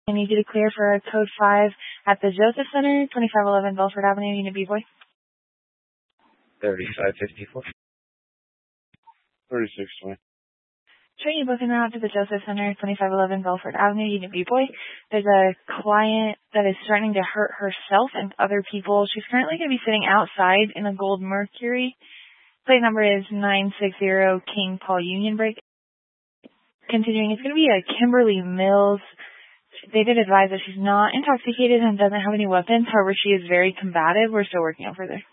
I need you to clear for code 5 at the Joseph Center, 2511 Belford Avenue, Unit B, boy. 3554. 3620. Sure, you booking out to the Joseph Center, 2511 Belford Avenue, Unit B, boy. There's a client that is threatening to hurt herself and other people. She's currently going to be sitting outside in a gold Mercury. Plate number is 960 King Paul Union Break. Continuing, it's going to be a Kimberly Mills. They did advise that she's not intoxicated and doesn't have any weapons. However, she is very combative. We're still working on further.